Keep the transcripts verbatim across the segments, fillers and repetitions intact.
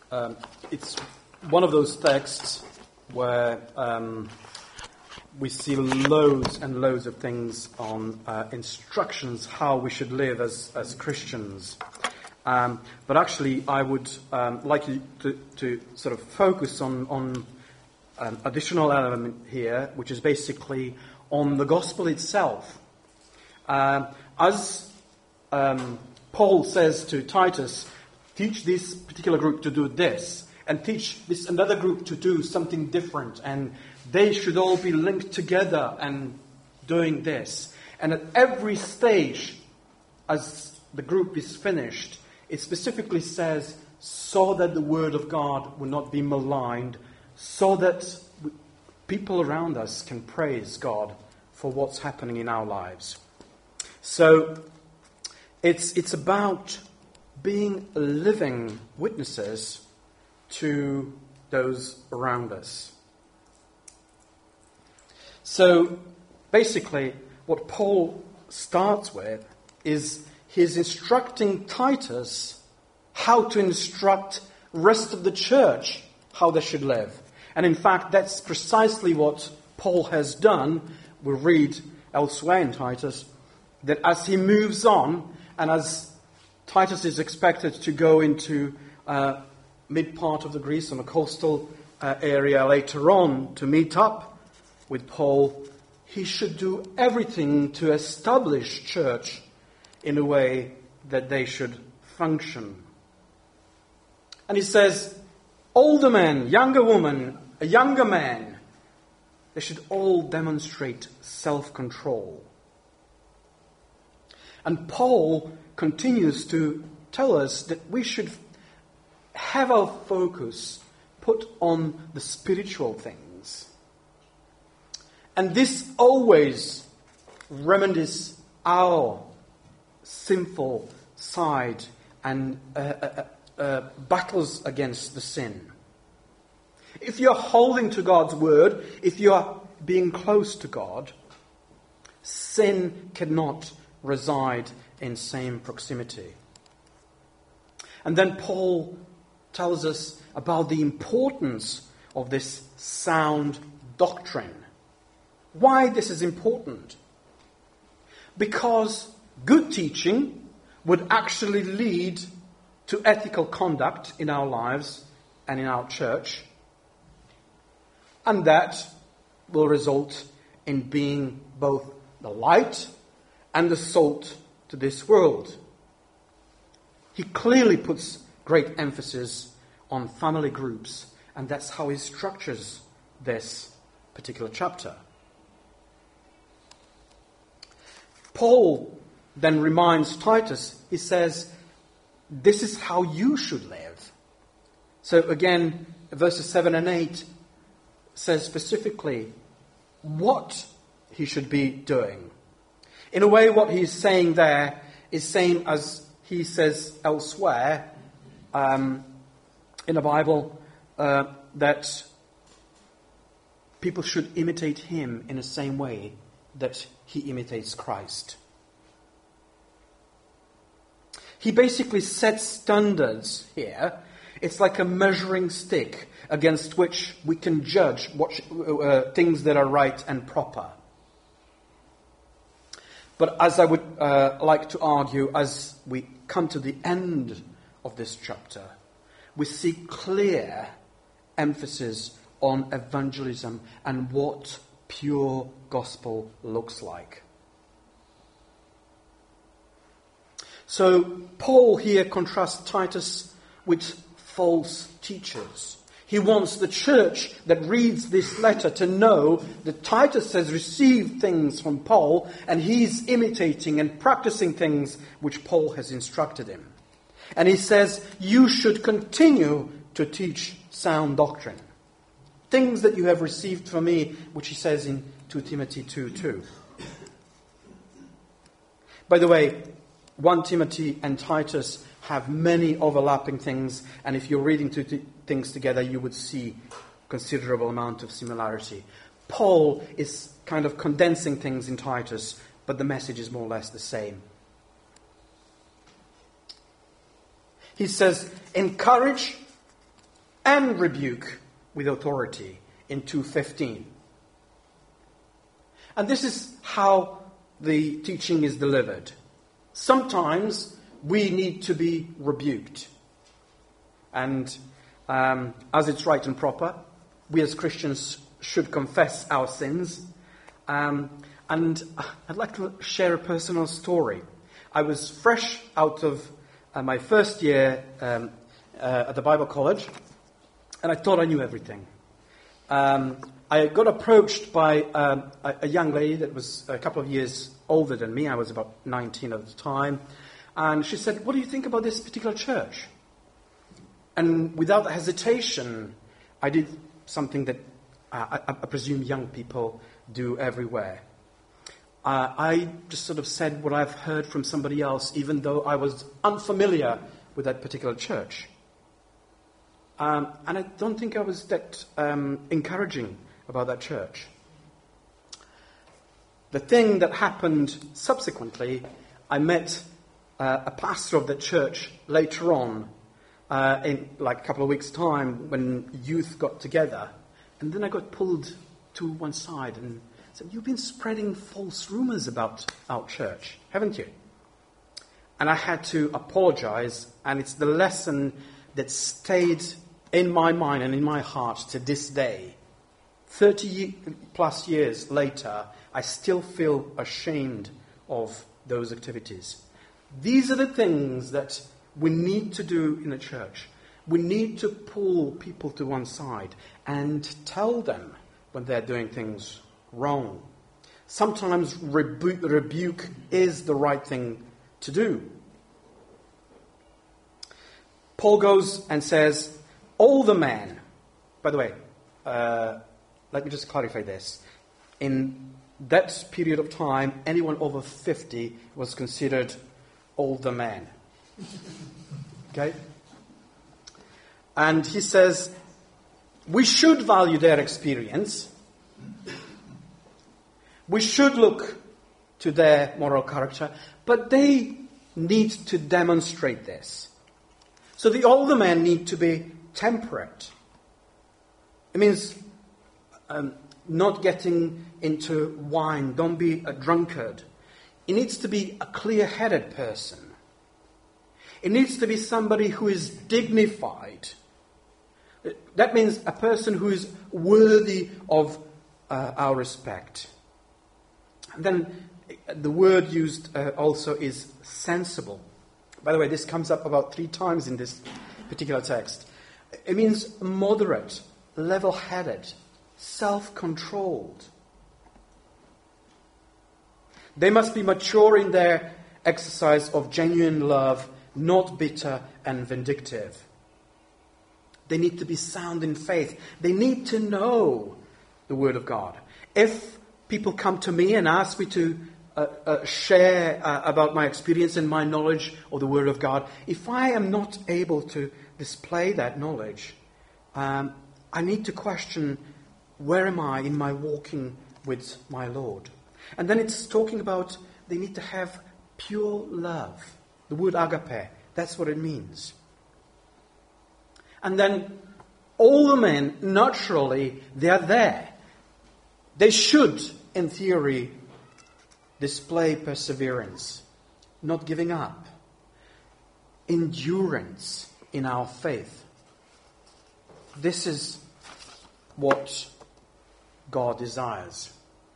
Um, it's one of those texts where um, we see loads and loads of things on uh, instructions how we should live as, as Christians. Um, but actually, I would um, like you to, to sort of focus on, on an additional element here, which is basically on the gospel itself. Uh, as um, Paul says to Titus, teach this particular group to do this, and teach this another group to do something different, and they should all be linked together and doing this. And at every stage, as the group is finished, it specifically says, so that the word of God will not be maligned, so that people around us can praise God for what's happening in our lives. So it's it's about being living witnesses to those around us. So basically, what Paul starts with is he's instructing Titus how to instruct the rest of the church how they should live. And in fact, that's precisely what Paul has done. We read elsewhere in Titus that as he moves on, and as Titus is expected to go into uh, mid-part of the Greece, on a coastal uh, area later on, to meet up with Paul, he should do everything to establish church in a way that they should function. And he says, older men, younger women, a younger man, they should all demonstrate self-control. And Paul continues to tell us that we should have our focus put on the spiritual things. And this always remedies our sinful side and uh, uh, uh, battles against the sin. If you're holding to God's word, if you are being close to God, sin cannot reside in same proximity. And then Paul tells us about the importance of this sound doctrine. Why this is important? Because good teaching would actually lead to ethical conduct in our lives and in our church. And that will result in being both the light and the salt to this world. He clearly puts great emphasis on family groups, and that's how he structures this particular chapter. Paul then reminds Titus, he says, this is how you should live. So again, verses seven and eight says specifically what he should be doing. In a way, what he's saying there is same as he says elsewhere um, in the Bible, uh, that people should imitate him in the same way that he imitates Christ. He basically sets standards here. It's like a measuring stick against which we can judge what, uh, things that are right and proper. But as I would uh, like to argue, as we come to the end of this chapter, we see clear emphasis on evangelism and what pure gospel looks like. So Paul here contrasts Titus with false teachers. He wants the church that reads this letter to know that Titus has received things from Paul and he's imitating and practicing things which Paul has instructed him. And he says, you should continue to teach sound doctrine. Things that you have received from me, which he says in Second Timothy two two. By the way, First Timothy and Titus have many overlapping things, and if you're reading two th- things together, you would see considerable amount of similarity. Paul is kind of condensing things in Titus, but the message is more or less the same. He says, encourage and rebuke with authority in two fifteen. And this is how the teaching is delivered. Sometimes we need to be rebuked. And um, as it's right and proper, we as Christians should confess our sins. Um, and I'd like to share a personal story. I was fresh out of uh, my first year um, uh, at the Bible College, and I thought I knew everything. Um, I got approached by um, a, a young lady that was a couple of years older than me. I was about nineteen at the time. And she said, "What do you think about this particular church?" And without hesitation, I did something that uh, I, I presume young people do everywhere. Uh, I just sort of said what I've heard from somebody else, even though I was unfamiliar with that particular church. Um, and I don't think I was that um, encouraging about that church. The thing that happened subsequently, I met uh, a pastor of the church later on, uh, in like a couple of weeks' time, when youth got together. And then I got pulled to one side and said, "You've been spreading false rumors about our church, haven't you?" And I had to apologize, and it's the lesson that stayed in my mind and in my heart to this day. Thirty plus years later, I still feel ashamed of those activities. These are the things that we need to do in a church. We need to pull people to one side and tell them when they're doing things wrong. Sometimes rebu- rebuke is the right thing to do. Paul goes and says, all the men, by the way, uh, let me just clarify this. In that period of time, anyone over fifty was considered older man. Okay? And he says, we should value their experience. We should look to their moral character, but they need to demonstrate this. So the older men need to be temperate. It means um, not getting into wine. Don't be a drunkard. It needs to be a clear-headed person. It needs to be somebody who is dignified. That means a person who is worthy of uh, our respect. And then the word used uh, also is sensible. By the way, this comes up about three times in this particular text. It means moderate, level-headed, self-controlled. They must be mature in their exercise of genuine love, not bitter and vindictive. They need to be sound in faith. They need to know the Word of God. If people come to me and ask me to uh, uh, share uh, about my experience and my knowledge of the Word of God, if I am not able to display that knowledge, um, I need to question, where am I in my walking with my Lord? And then it's talking about they need to have pure love. The word agape, that's what it means. And then all the men, naturally, they are there. They should, in theory, display perseverance, not giving up, endurance in our faith. This is what God desires.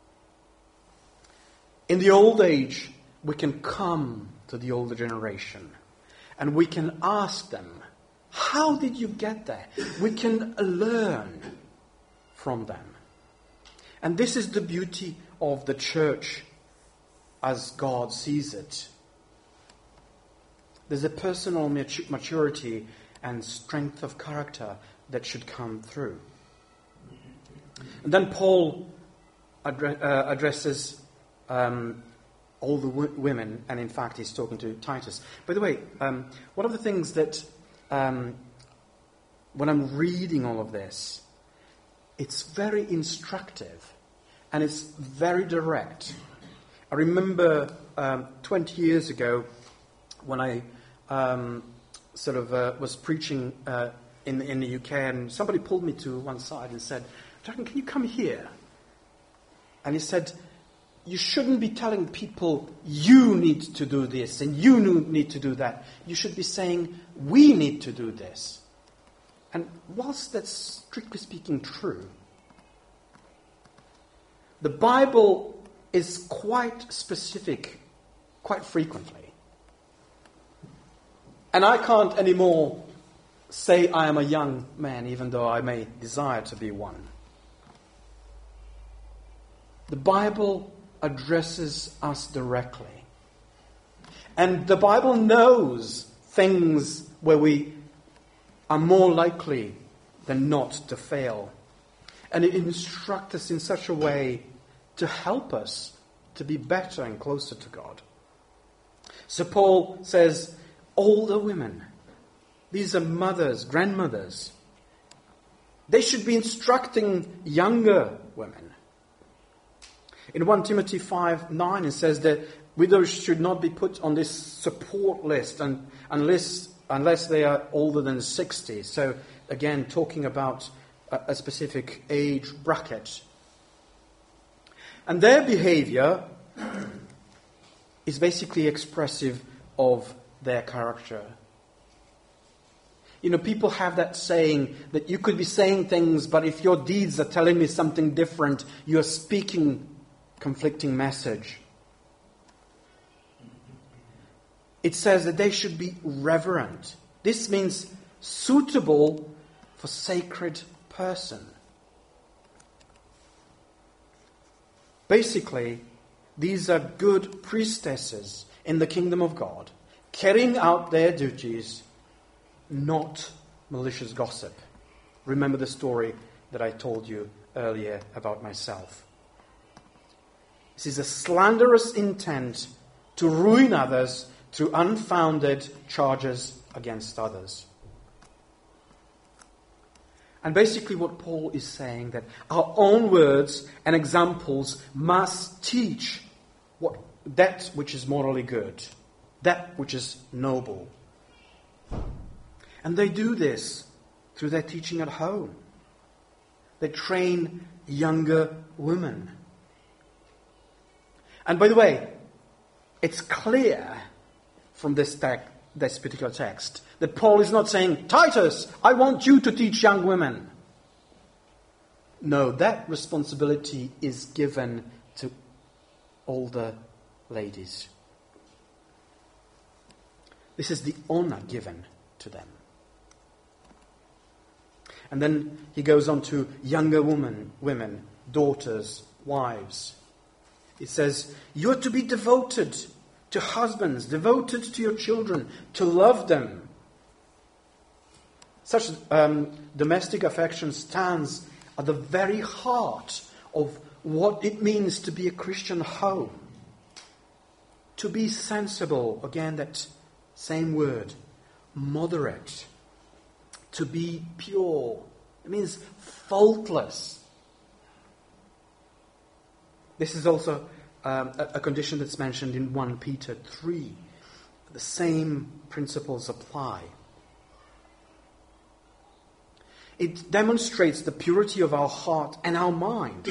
In the old age, we can come to the older generation and we can ask them, how did you get there? We can learn from them. And this is the beauty of the church as God sees it. There's a personal maturity and strength of character that should come through. And then Paul addre- uh, addresses um, all the w- women, and in fact he's talking to Titus. By the way, um, one of the things that um, when I'm reading all of this, it's very instructive and it's very direct. I remember um, twenty years ago when I um, sort of uh, was preaching uh, in, in the U K, and somebody pulled me to one side and said, Dragon, can you come here? And he said, you shouldn't be telling people you need to do this and you need to do that. You should be saying, we need to do this. And whilst that's strictly speaking true, the Bible is quite specific quite frequently. And I can't anymore say I am a young man, even though I may desire to be one. The Bible addresses us directly. And the Bible knows things where we are more likely than not to fail. And it instructs us in such a way to help us to be better and closer to God. So Paul says, older women, these are mothers, grandmothers, they should be instructing younger women. In First Timothy five nine, it says that widows should not be put on this support list and, unless, unless they are older than sixty. So, again, talking about a, a specific age bracket. And their behavior is basically expressive of their character. You know, people have that saying that you could be saying things, but if your deeds are telling me something different, you're speaking conflicting message. It says that they should be reverent. This means suitable for sacred person. Basically, these are good priestesses in the kingdom of God, carrying out their duties, not malicious gossip. Remember the story that I told you earlier about myself. This is a slanderous intent to ruin others through unfounded charges against others. And basically what Paul is saying, that our own words and examples must teach what that which is morally good, that which is noble. And they do this through their teaching at home. They train younger women. And by the way, it's clear from this, te- this particular text that Paul is not saying, Titus, I want you to teach young women. No, that responsibility is given to older ladies. This is the honor given to them. And then he goes on to younger women, women, daughters, wives. It says, you're to be devoted to husbands, devoted to your children, to love them. Such um, domestic affection stands at the very heart of what it means to be a Christian home. To be sensible, again that same word, moderate. To be pure. It means faultless. This is also um, a, a condition that's mentioned in First Peter three. The same principles apply. It demonstrates the purity of our heart and our mind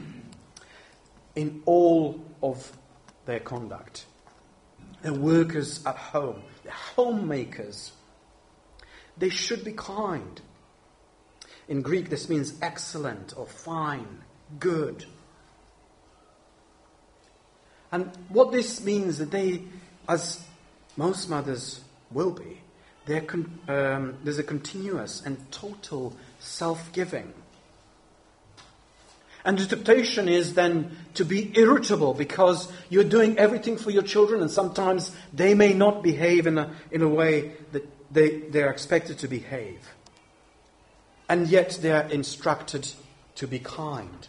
in all of their conduct. They're workers at home. They're homemakers. They should be kind. In Greek, this means excellent or fine, good. And what this means that they, as most mothers will be, they're con- um, there's a continuous and total self-giving. And the temptation is then to be irritable because you're doing everything for your children, and sometimes they may not behave in a in a way that they, they're expected to behave. And yet they're instructed to be kind.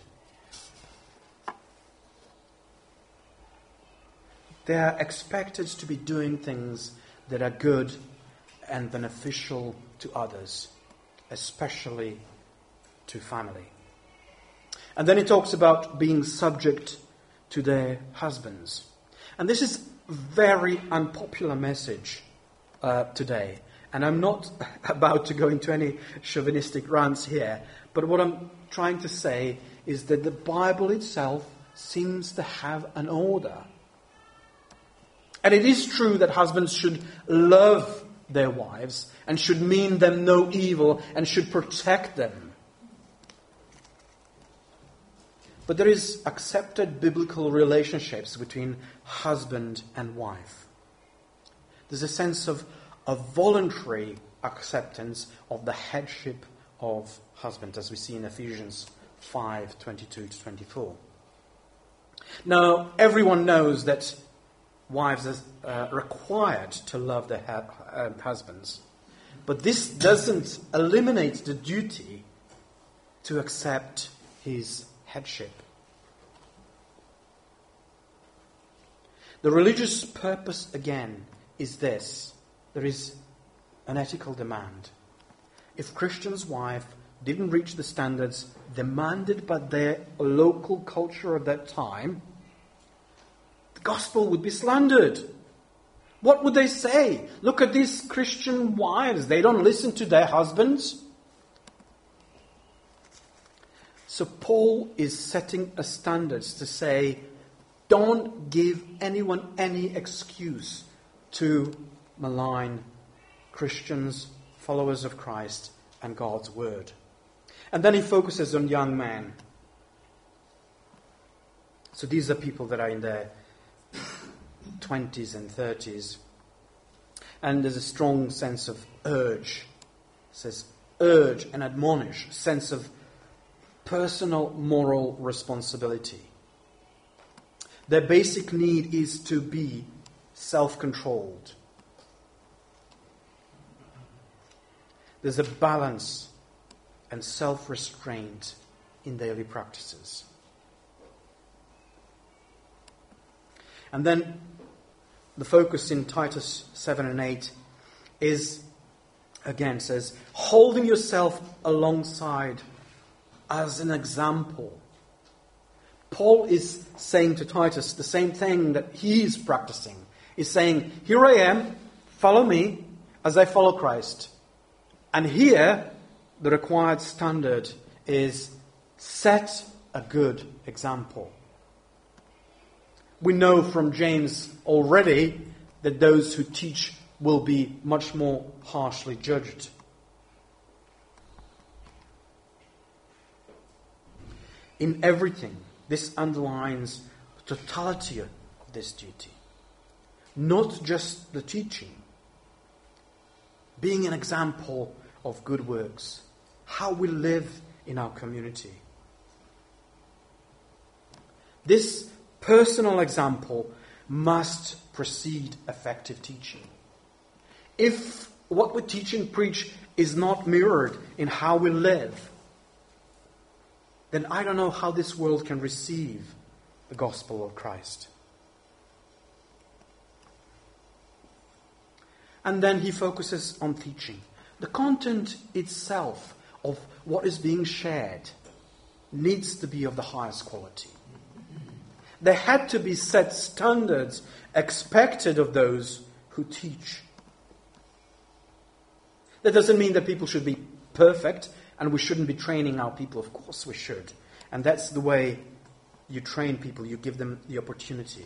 They're expected to be doing things that are good and beneficial to others, especially to family. And then he talks about being subject to their husbands. And this is a very unpopular message uh, today. And I'm not about to go into any chauvinistic rants here, but what I'm trying to say is that the Bible itself seems to have an order. And it is true that husbands should love their wives and should mean them no evil and should protect them. But there is accepted biblical relationships between husband and wife. There's a sense of a voluntary acceptance of the headship of husband, as we see in Ephesians five, twenty-two to twenty-four. Now, everyone knows that wives are uh, required to love their ha- uh, husbands. But this doesn't eliminate the duty to accept his headship. The religious purpose, again, is this. There is an ethical demand. If Christians' wife didn't reach the standards demanded by their local culture of that time, the gospel would be slandered. What would they say? Look at these Christian wives. They don't listen to their husbands. So Paul is setting a standard to say, don't give anyone any excuse to malign Christians, followers of Christ, and God's word. And then he focuses on young men. So these are people that are in their twenties and thirties. And there's a strong sense of urge. It says urge and admonish, sense of personal moral responsibility. Their basic need is to be self-controlled. There's a balance and self-restraint in daily practices. And then the focus in Titus seven and eight is, again, says, holding yourself alongside as an example. Paul is saying to Titus the same thing that he is practicing. He's saying, here I am, follow me as I follow Christ. And here, the required standard is set a good example. We know from James already that those who teach will be much more harshly judged. In everything, this underlines the totality of this duty. Not just the teaching. Being an example of good works. How we live in our community. This personal example must precede effective teaching. If what we teach and preach is not mirrored in how we live, then I don't know how this world can receive the gospel of Christ. And then he focuses on teaching. The content itself of what is being shared needs to be of the highest quality. There had to be set standards expected of those who teach. That doesn't mean that people should be perfect and we shouldn't be training our people. Of course we should. And that's the way you train people. You give them the opportunity.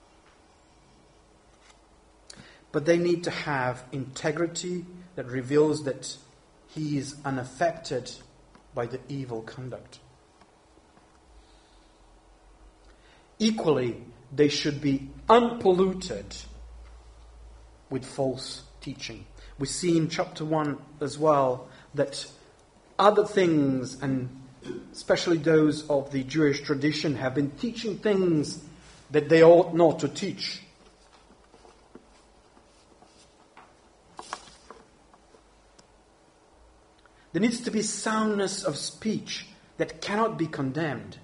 But they need to have integrity that reveals that he is unaffected by the evil conduct. Equally, they should be unpolluted with false teaching. We see in chapter one as well that other things, and especially those of the Jewish tradition, have been teaching things that they ought not to teach. There needs to be soundness of speech that cannot be condemned.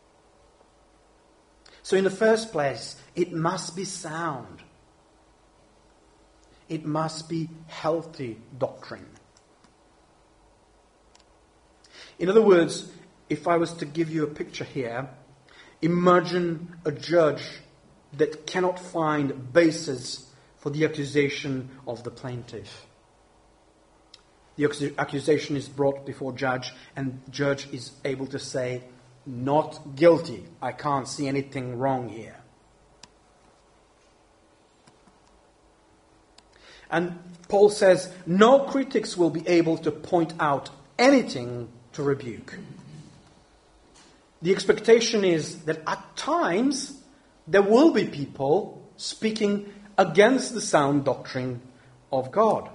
So in the first place, it must be sound. It must be healthy doctrine. In other words, if I was to give you a picture here, imagine a judge that cannot find basis for the accusation of the plaintiff. The accusation is brought before judge, and the judge is able to say, not guilty. I can't see anything wrong here. And Paul says, no critics will be able to point out anything to rebuke. The expectation is that at times there will be people speaking against the sound doctrine of God.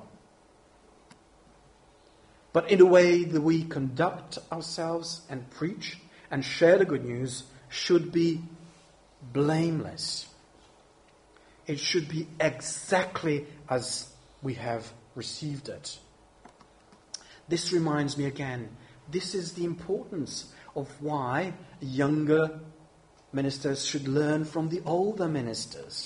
But in the way that we conduct ourselves and preach and share the good news should be blameless. It should be exactly as we have received it. This reminds me again, this is the importance of why younger ministers should learn from the older ministers.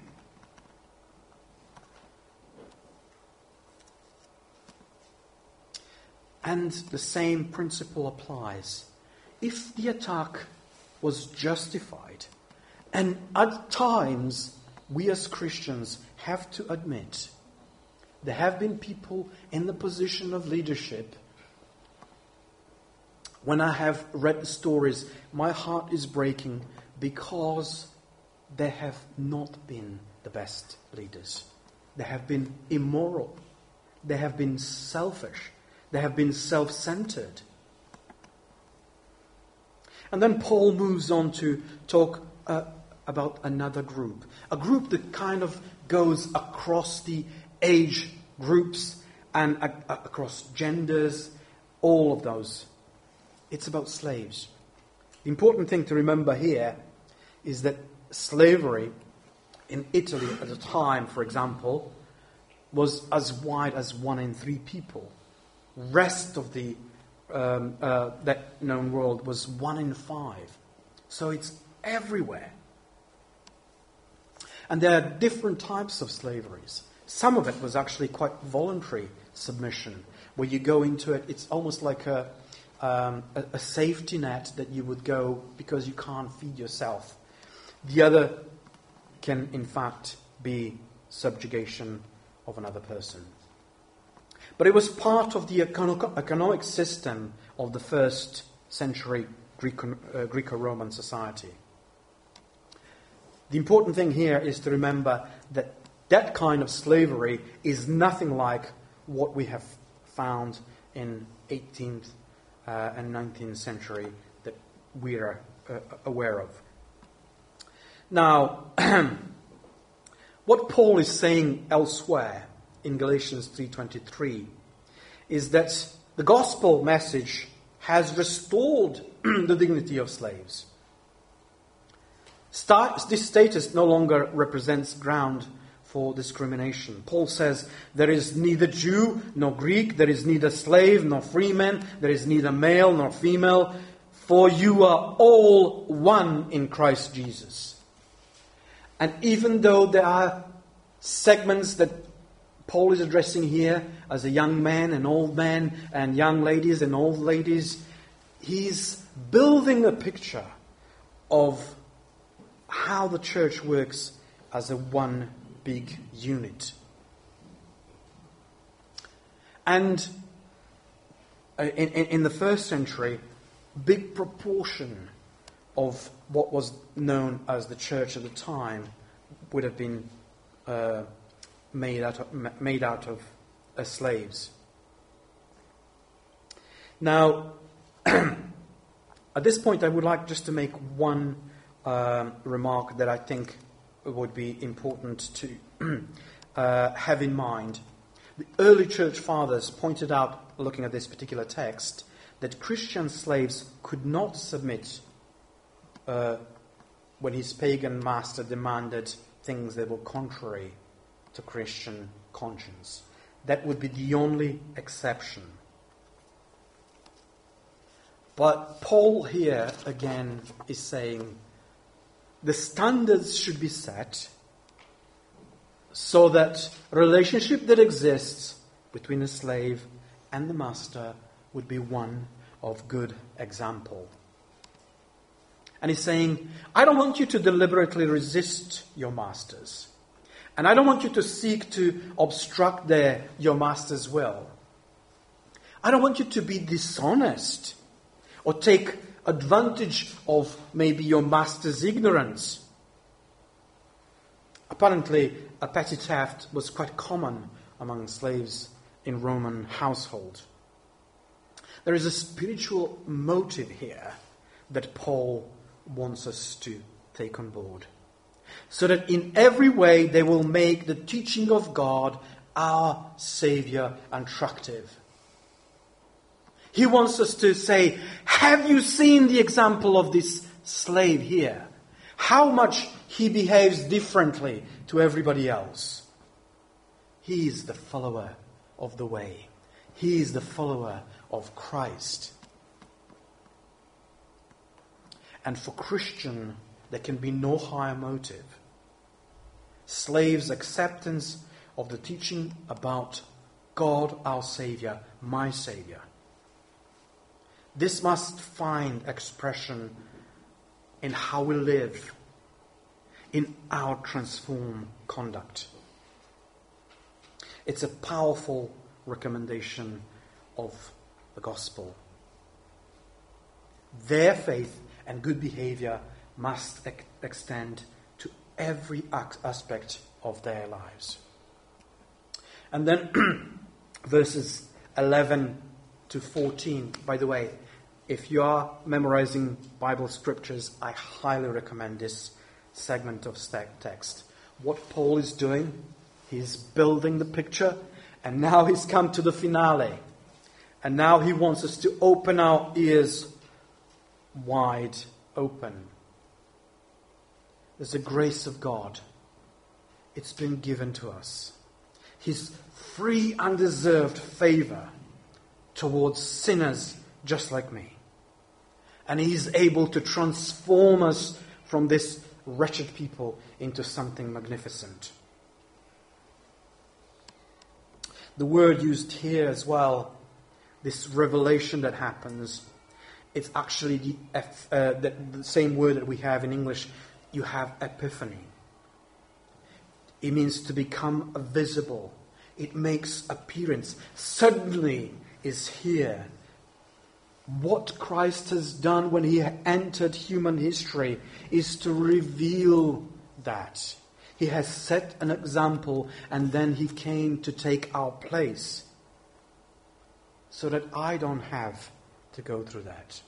And the same principle applies. If the attack was justified, and at times we as Christians have to admit there have been people in the position of leadership. When I have read the stories, my heart is breaking because they have not been the best leaders. They have been immoral. They have been selfish. They have been self-centered. And then Paul moves on to talk uh, about another group. A group that kind of goes across the age groups and uh, across genders, all of those. It's about slaves. The important thing to remember here is that slavery in Italy at the time, for example, was as wide as one in three people. Rest of the um, uh, that known world was one in five. So it's everywhere. And there are different types of slaveries. Some of it was actually quite voluntary submission, where you go into it, it's almost like a, um, a, a safety net that you would go because you can't feed yourself. The other can, in fact, be subjugation of another person. But it was part of the economic system of the first century Greco, uh, Greco-Roman society. The important thing here is to remember that that kind of slavery is nothing like what we have found in eighteenth uh, and nineteenth century that we are uh, aware of. Now, what Paul is saying elsewhere in Galatians three twenty-three is that the gospel message has restored the dignity of slaves. Start, this status no longer represents ground for discrimination. Paul says there is neither Jew nor Greek, there is neither slave nor free man, there is neither male nor female, for you are all one in Christ Jesus. And even though there are segments that Paul is addressing here as a young man and old man and young ladies and old ladies, he's building a picture of how the church works as a one big unit. And in, in, in the first century, big proportion of what was known as the church at the time would have been uh, made out of, made out of uh, slaves. Now, at this point, I would like just to make one um, remark that I think would be important to uh, have in mind. The early church fathers pointed out, looking at this particular text, that Christian slaves could not submit uh, when his pagan master demanded things that were contrary to Christian conscience. That would be the only exception. But Paul here again is saying the standards should be set so that a relationship that exists between a slave and the master would be one of good example. And he's saying, I don't want you to deliberately resist your masters. And I don't want you to seek to obstruct their, your master's will. I don't want you to be dishonest or take advantage of maybe your master's ignorance. Apparently, a petty theft was quite common among slaves in Roman household. There is a spiritual motive here that Paul wants us to take on board, so that in every way they will make the teaching of God, our Saviour, attractive. He wants us to say, have you seen the example of this slave here? How much he behaves differently to everybody else. He is the follower of the way. He is the follower of Christ. And for Christian, there can be no higher motive. Slaves' acceptance of the teaching about God, our Saviour, my Saviour. This must find expression in how we live, in our transformed conduct. It's a powerful recommendation of the gospel. Their faith and good behavior must ex- extend to every aspect of their lives. And then verses eleven to fourteen. By the way, if you are memorizing Bible scriptures, I highly recommend this segment of text. What Paul is doing, he's building the picture, and now he's come to the finale. And now he wants us to open our ears wide open. There's the grace of God. It's been given to us. His free, undeserved favor towards sinners just like me. And he's able to transform us from this wretched people into something magnificent. The word used here as well, this revelation that happens, it's actually the, uh, the, the same word that we have in English. You have epiphany. It means to become visible. It makes appearance. Suddenly is here. What Christ has done when he entered human history is to reveal that. He has set an example, and then he came to take our place so that I don't have to go through that.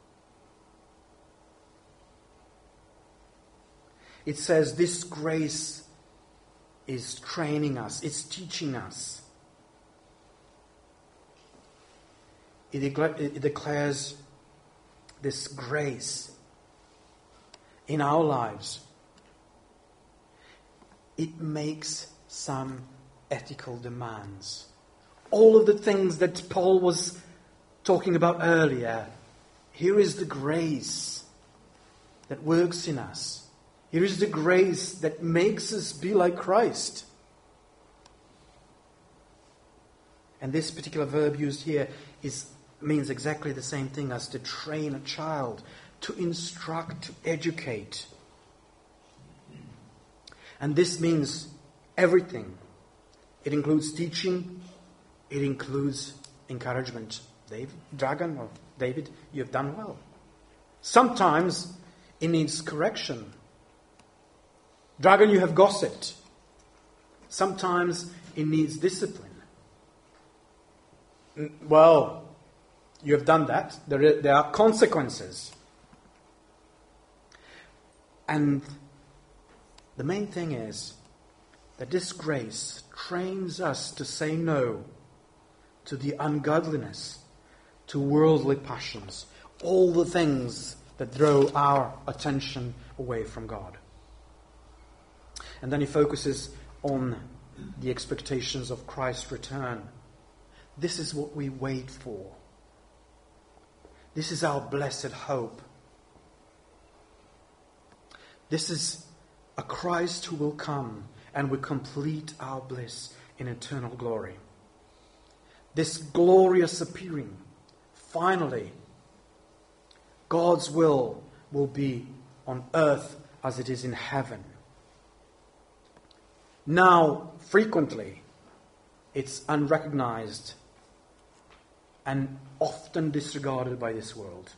It says this grace is training us, it's teaching us. It, decla- it declares this grace in our lives. It makes some ethical demands. All of the things that Paul was talking about earlier, here is the grace that works in us. Here is the grace that makes us be like Christ. And this particular verb used here is means exactly the same thing as to train a child, to instruct, to educate. And this means everything. It includes teaching. It includes encouragement. David, Dragon, or David, you have done well. Sometimes it needs correction. Dragon, you have gossiped. Sometimes it needs discipline. Well, you have done that. There are, there are consequences. And the main thing is that this grace trains us to say no to the ungodliness, to worldly passions, all the things that draw our attention away from God. And then he focuses on the expectations of Christ's return. This is what we wait for. This is our blessed hope. This is a Christ who will come and will complete our bliss in eternal glory. This glorious appearing, finally, God's will will be on earth as it is in heaven. Now, frequently, it's unrecognized and often disregarded by this world.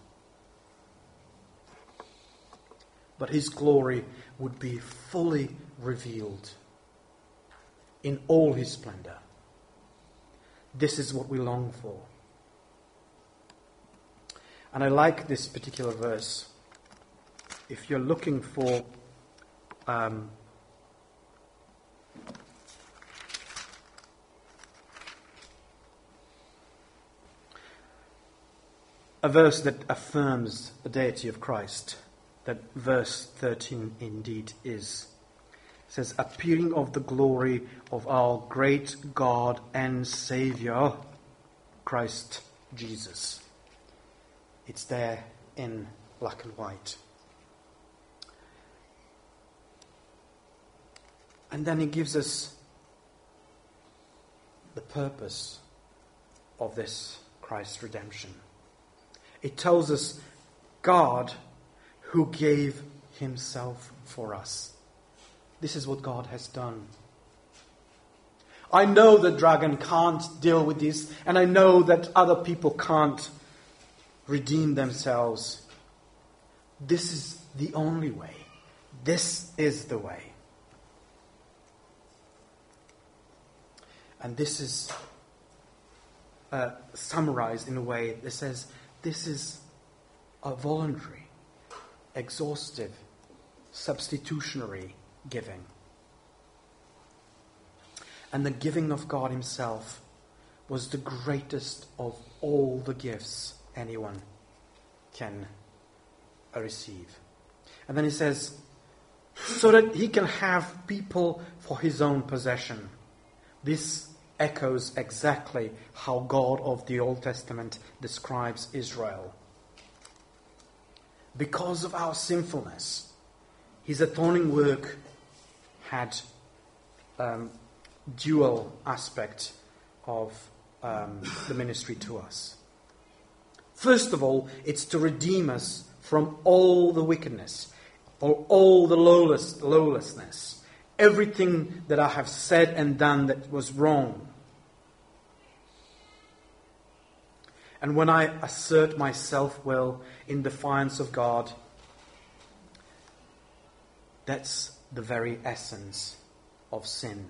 But his glory would be fully revealed in all his splendor. This is what we long for. And I like this particular verse. If you're looking for um, a verse that affirms the deity of Christ, that verse thirteen indeed is. It says, appearing of the glory of our great God and Saviour, Christ Jesus. It's there in black and white. And then he gives us the purpose of this Christ's redemption. It tells us God who gave himself for us. This is what God has done. I know the dragon can't deal with this, and I know that other people can't redeem themselves. This is the only way. This is the way. And this is uh, summarized in a way that says this is a voluntary, exhaustive, substitutionary giving. And the giving of God himself was the greatest of all the gifts anyone can receive. And then he says, so that he can have people for his own possession. This echoes exactly how God of the Old Testament describes Israel. Because of our sinfulness, his atoning work had um, dual aspect of um, the ministry to us. First of all, it's to redeem us from all the wickedness, or all the lawless, lawlessness, everything that I have said and done that was wrong. And when I assert my self-will in defiance of God, that's the very essence of sin.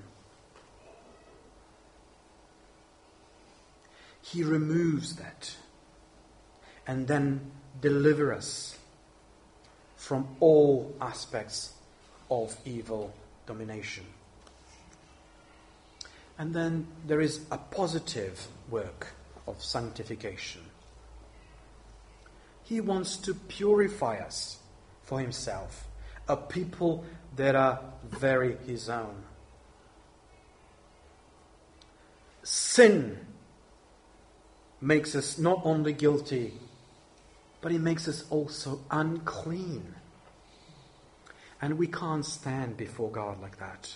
He removes that and then delivers us from all aspects of evil domination. And then there is a positive work of sanctification. He wants to purify us for himself, a people that are very his own. Sin makes us not only guilty, but it makes us also unclean. And we can't stand before God like that.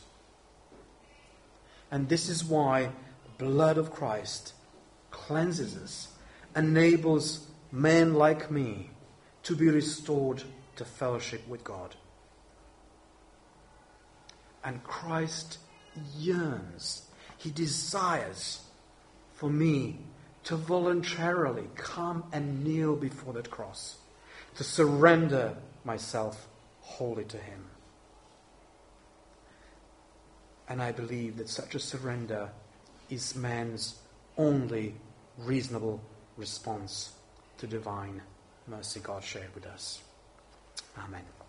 And this is why the blood of Christ cleanses us, enables men like me to be restored to fellowship with God. And Christ yearns, he desires for me to voluntarily come and kneel before that cross, to surrender myself wholly to him. And I believe that such a surrender is man's only reasonable response to divine mercy God shared with us. Amen.